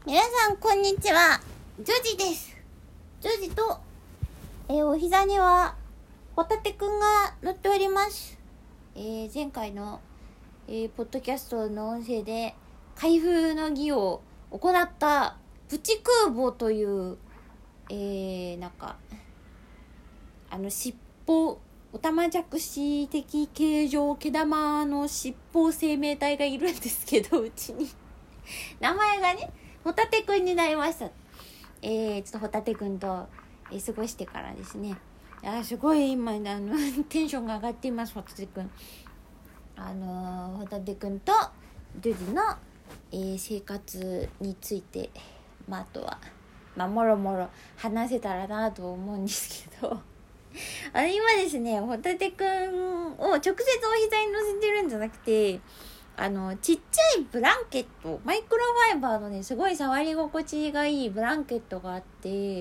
皆さんこんにちは、ジョジです。ジョジと、お膝にはホタテくんが乗っております。前回の、ポッドキャストの音声で開封の儀を行ったプチ空母という、尻尾オタマジャクシ的形状毛玉の尻尾生命体がいるんですけど、うちに名前がねホタテくんになりました。ちょっとホタテくんと、過ごしてからですね、すごい今テンションが上がっています。ホタテくんホタテくんとジョジの、生活について、あとはもろもろ話せたらなと思うんですけど今ですね、ホタテくんを直接お膝に乗せてるんじゃなくて、ちっちゃいブランケット、マイクロファイバーのね、すごい触り心地がいいブランケットがあって、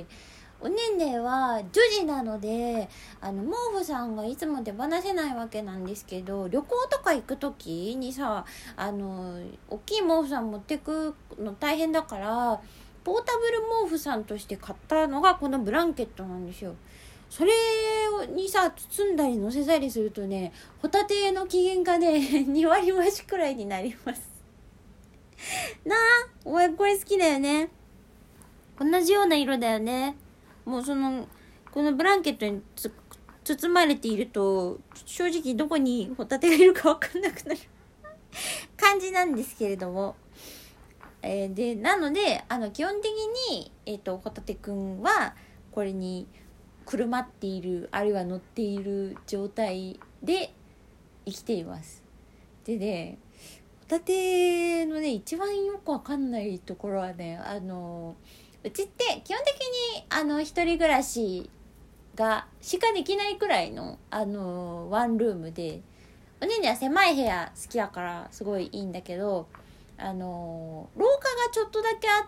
おねんねは女児なので、毛布さんがいつも手放せないわけなんですけど、旅行とか行くときにさ、大きい毛布さん持ってくの大変だから、ポータブル毛布さんとして買ったのがこのブランケットなんですよ。それにさ、包んだり乗せたりするとね、ホタテの機嫌がね2割増しくらいになりますなあ。お前これ好きだよね。同じような色だよね。もうこのブランケットに包まれていると、正直どこにホタテがいるか分かんなくなる感じなんですけれども、でなので基本的に、ホタテくんはこれにくるまっている、あるいは乗っている状態で生きています。でね、ホタテのね、一番よくわかんないところはね、うちって基本的に一人暮らしがしかできないくらいのワンルームで、おねんねは狭い部屋好きだからすごいいいんだけど、廊下がちょっとだけあって、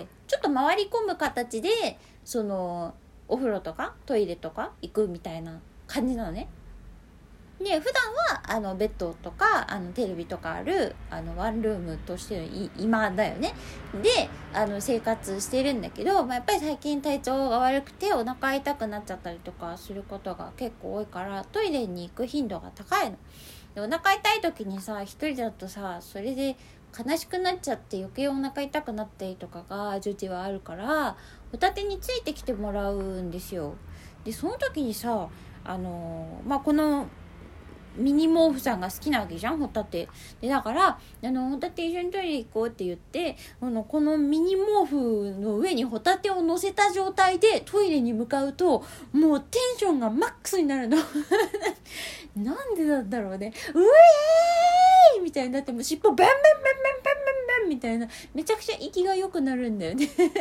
ちょっと回り込む形でお風呂とかトイレとか行くみたいな感じなのね。で、普段はベッドとかテレビとかあるワンルームとしての今だよね。で生活してるんだけど、やっぱり最近体調が悪くてお腹痛くなっちゃったりとかすることが結構多いから、トイレに行く頻度が高いので、お腹痛い時にさ、一人だとさ、それで悲しくなっちゃって余計お腹痛くなったりとかが女児はあるから、ホタテについてきてもらうんですよ。でその時にさ、このミニ毛布さんが好きなわけじゃん、ホタテで。だからホタテ一緒にトイレ行こうって言って、このミニ毛布の上にホタテを乗せた状態でトイレに向かうと、もうテンションがマックスになるのなんでなんだろうね。うえーいみたいになって、もう尻尾バンバンバンバンバンバンバンみたいな、めちゃくちゃ息が良くなるんだよねそれさ、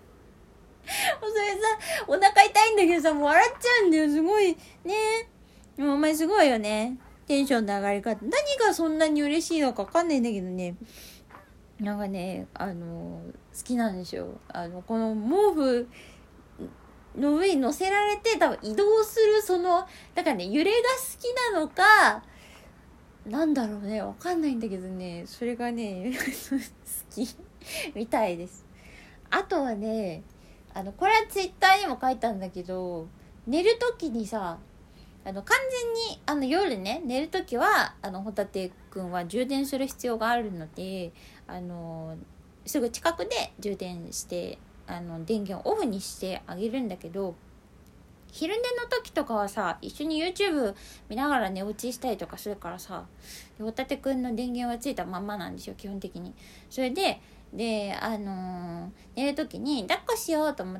お腹痛いんだけどさ、もう笑っちゃうんだよ。すごいね。もうお前すごいよね、テンションの上がり方。何がそんなに嬉しいのか分かんないんだけどね、なんかね、好きなんですよ。この毛布の上に乗せられて多分移動するだからね、揺れが好きなのかなんだろうね、分かんないんだけどね、それがね好きみたいです。あとはね、これはツイッターにも書いたんだけど、寝るときにさ、完全に夜ね、寝るときはホタテくんは充電する必要があるので、すぐ近くで充電して電源をオフにしてあげるんだけど、昼寝の時とかはさ、一緒に YouTube 見ながら寝落ちしたりとかするからさ、ホタテくんの電源はついたまんまなんですよ、基本的に。それで寝る時に抱っこしようと思って、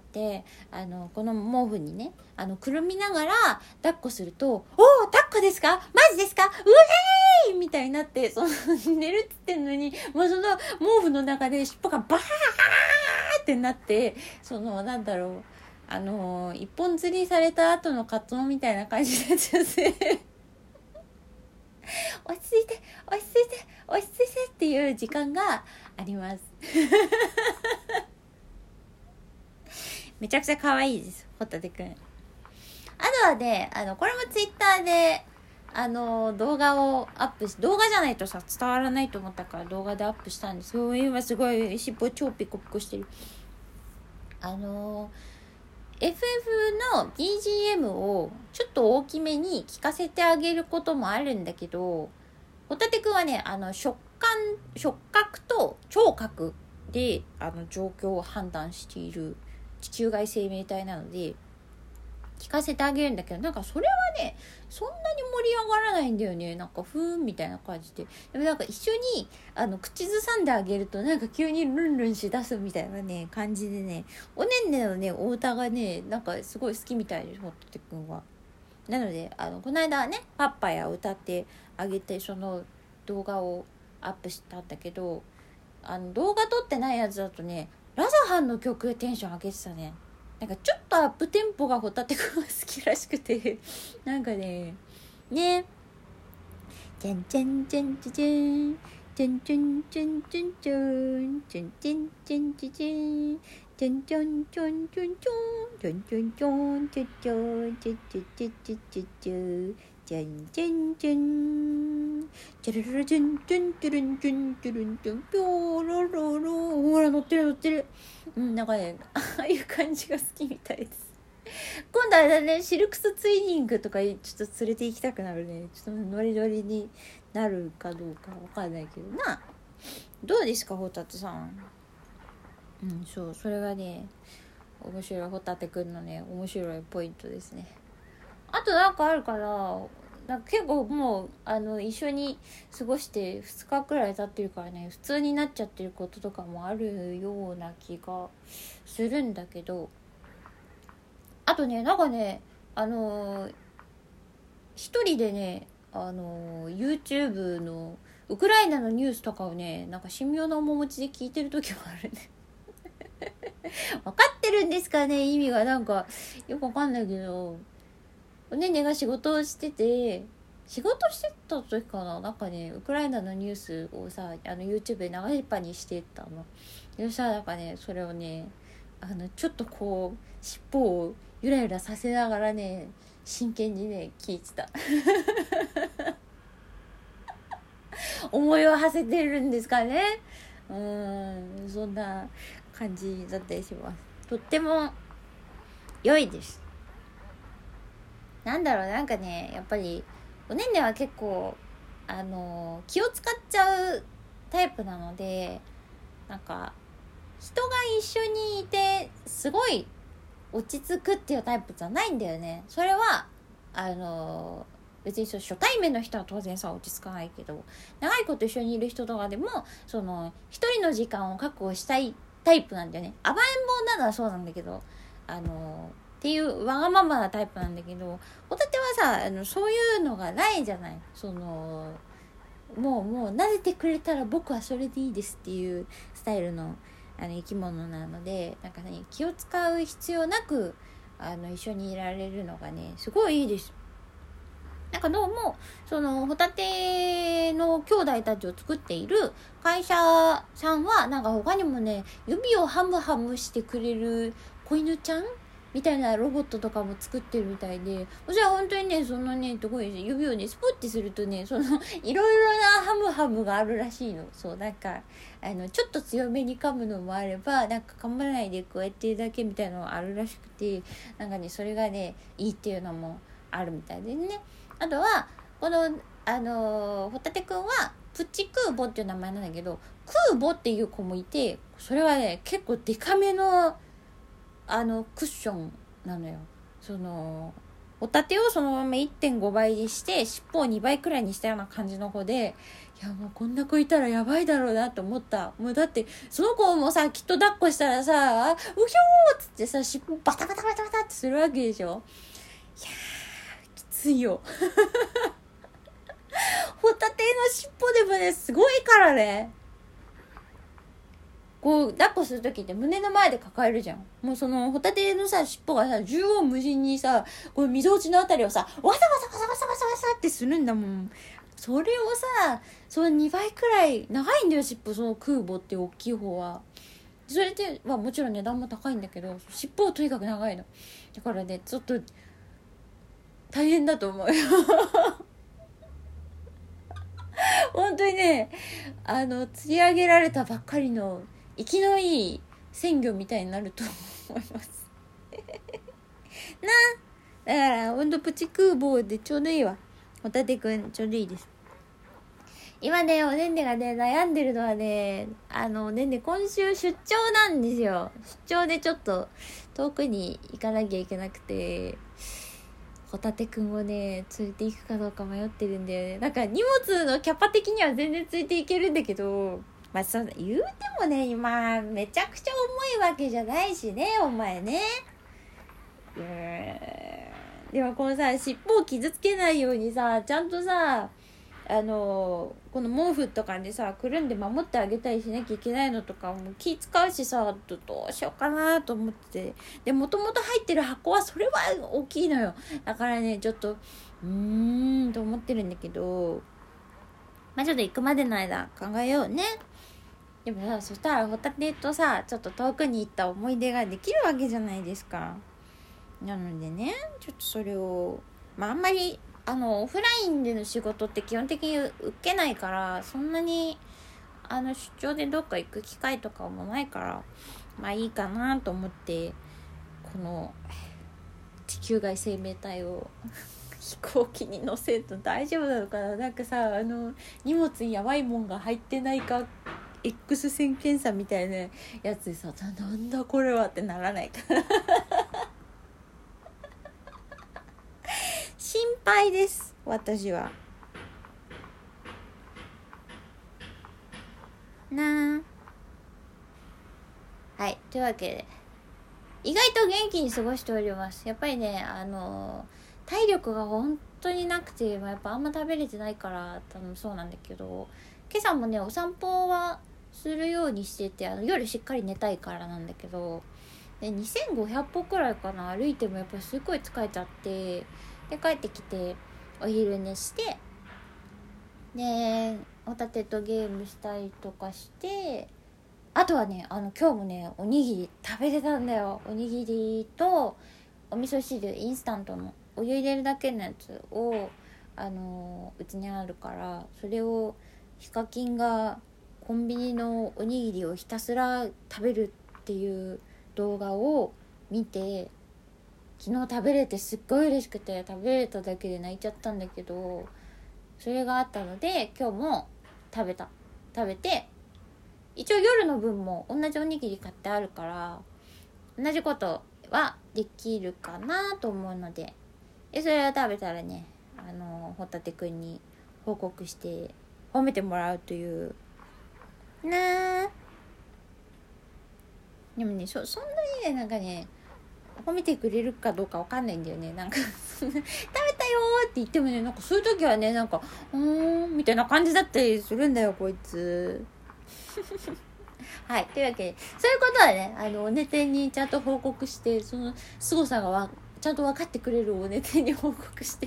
この毛布にねくるみながら抱っこすると、おー抱っこですか、マジですか、うえーいみたいになって、寝るって言ってんのに、もうその毛布の中で尻尾がバーってなって、なんだろう、一本釣りされた後のカツオみたいな感じになっちゃって落ち着いて落ち着いて落ち着いてっていう時間がありますめちゃくちゃ可愛いです、ホタテくん。あとはね、これもツイッターで動画をアップし、動画じゃないとさ伝わらないと思ったから動画でアップしたんですよ。今すごい尻尾超ピコピコしてる。FF の BGM をちょっと大きめに聞かせてあげることもあるんだけど、ホタテくんはね、触覚と聴覚で状況を判断している地球外生命体なので聞かせてあげるんだけど、なんかそれはねそんなに盛り上がらないんだよね。なんかふーんみたいな感じで。でもなんか一緒に口ずさんであげるとなんか急にルンルンしだすみたいなね感じでね、おねんねのねお歌がねなんかすごい好きみたいです、ホットテくんは。なのでこの間ねパッパや歌ってあげてその動画をアップしたんだけど、動画撮ってないやつだとねラザハンの曲でテンション上げてたね。なんかちょっとアップテンポがホタテくんは好きらしくてなんかねチャンチャンチャンチャチャンチャンチャンチャンチャンチャンチャンチャンチャンチャチャンチャンチャンチャンチャンチャンチャンチャンチャンチャンチャンチャンチャンチャンチャンチャンチャンチャンチャンチャラララチャンチャンチャルンチャンチャルンチャンピョーロロロ、ほら乗ってる。なんかねああいう感じが好きみたいです。今度あれだね、シルクスツイニングとかちょっと連れて行きたくなるね。ちょっとノリノリになるかどうかわかんないけどな。どうですかホタテさん。そう、それがね面白い、ホタテくんのね面白いポイントですね。あとなんかあるかな。なんか結構もう一緒に過ごして2日くらい経ってるからね、普通になっちゃってることとかもあるような気がするんだけど、あとねなんかね一人でねYouTube のウクライナのニュースとかをねなんか神妙な面持ちで聞いてる時もあるね分かってるんですかね、意味がなんかよくわかんないけど、おねねが仕事をしてた時かな、なんかねウクライナのニュースをさYouTube で流れっぱにしてたの。そしたらなんかねそれをねちょっとこう尻尾をゆらゆらさせながらね真剣にね聞いてた思いを馳せてるんですかね。そんな感じだったりします。とっても良いです。なんだろう、なんかねやっぱりおねんねは結構気を使っちゃうタイプなので、なんか人が一緒にいてすごい落ち着くっていうタイプじゃないんだよね。それは別に初対面の人は当然さ落ち着かないけど、長いこと一緒にいる人とかでもその一人の時間を確保したいタイプなんだよね。甘えん坊なのはそうなんだけどっていうわがままなタイプなんだけど、ホタテはさそういうのがないじゃない。もう慣れてくれたら僕はそれでいいですっていうスタイルの生き物なので、なんかね気を使う必要なく一緒にいられるのがねすごいいいです。なんかどうもそのホタテの兄弟たちを作っている会社さんはなんか他にもね指をハムハムしてくれる子犬ちゃんみたいなロボットとかも作ってるみたいで、じゃあ本当にねそのねすごい指をねスポッてするとねそのいろいろなハムハムがあるらしいの。そうなんかちょっと強めに噛むのもあれば、なんか噛まないでこうやってるだけみたいなのがあるらしくて、なんかねそれがねいいっていうのもあるみたいでね。あとはこのホタテくんはプチクーボっていう名前なんだけど、クーボっていう子もいて、それはね結構デカめのクッションなのよ。ホタテをそのまま 1.5 倍にして尻尾を2倍くらいにしたような感じの子で、いやもうこんな子いたらやばいだろうなと思った。もうだってその子もさきっと抱っこしたらさうひょーっつってさ尻尾バタバタバタバタってするわけでしょ。いやーきついよホタテの尻尾でもねすごいからね。こう抱っこするときって胸の前で抱えるじゃん。もうそのホタテのさ尻尾がさ縦横無尽にさこの溝落ちのあたりをさわさわさわさわさわさわさってするんだもん。それをさその2倍くらい長いんだよ尻尾、その空母って大きい方は。それでまあもちろん値段も高いんだけど尻尾はとにかく長いのだからねちょっと大変だと思うよ本当にね、釣り上げられたばっかりの生きのいい鮮魚みたいになると思いますだからほんとプチ空母でちょうどいいわ。ホタテくんちょうどいいです。今ね、おねんねがね悩んでるのはね、おねんね今週出張なんですよ。出張でちょっと遠くに行かなきゃいけなくて、ホタテくんをね連れて行くかどうか迷ってるんだよね。なんか荷物のキャパ的には全然ついていけるんだけど、まあそう言うてもね、今めちゃくちゃ重いわけじゃないしね、お前ね。でもこのさ、尻尾を傷つけないようにさ、ちゃんとさ、この毛布とかでさくるんで守ってあげたりしなきゃいけないのとかも気使うしさ、どうしようかなと思ってて、でもともと入ってる箱はそれは大きいのよ。だからねちょっとと思ってるんだけど、まあちょっと行くまでの間考えようね。でもさ、そしたらホタテとさちょっと遠くに行った思い出ができるわけじゃないですか。なのでね、ちょっとそれをあんまりオフラインでの仕事って基本的に受けないから、そんなに出張でどっか行く機会とかもないから、まあいいかなと思って、この地球外生命体を飛行機に乗せると大丈夫なのかな。なんかさ、荷物にやばいもんが入ってないか X 線検査みたいなやつでさ、なんだこれはってならないかな心配です私はなあ。はい、というわけで意外と元気に過ごしております。やっぱりね、体力が本当になくて、やっぱあんま食べれてないから多分そうなんだけど、今朝もねお散歩はするようにしてて、夜しっかり寝たいからなんだけど、で2500歩くらいかな、歩いてもやっぱりすごい疲れちゃって、で帰ってきてお昼寝して、でホタテとゲームしたりとかして、あとはね今日もねおにぎり食べてたんだよ。おにぎりとお味噌汁、インスタントのお湯入れるだけのやつをうちにあるから、それをヒカキンがコンビニのおにぎりをひたすら食べるっていう動画を見て、昨日食べれてすっごい嬉しくて、食べれただけで泣いちゃったんだけど、それがあったので今日も食べて、一応夜の分も同じおにぎり買ってあるから同じことはできるかなと思うので、それを食べたらねホタテくんに報告して褒めてもらうというな。でもねそんなにねなんかね褒めてくれるかどうかわかんないんだよね。なんか食べたよって言ってもね、なんかそういう時はねなんかみたいな感じだったりするんだよこいつはい、というわけでそういうことはねおねてにちゃんと報告して、その凄さがちゃんと分かってくれるおねてに報告して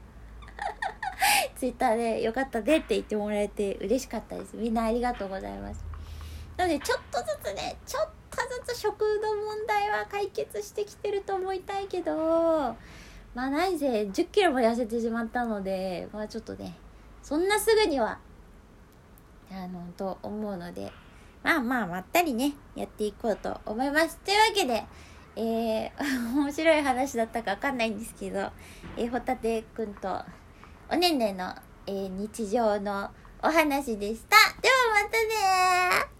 ツイッターでよかったねって言ってもらえて嬉しかったです。みんなありがとうございます。なのでちょっとずつ食の問題は解決してきてると思いたいけど、何せ10キロも痩せてしまったので、ちょっとねそんなすぐにはと思うので、まったりねやっていこうと思います。というわけで面白い話だったか分かんないんですけど、ホタテくんとおねんねの、日常のお話でした。ではまたねー。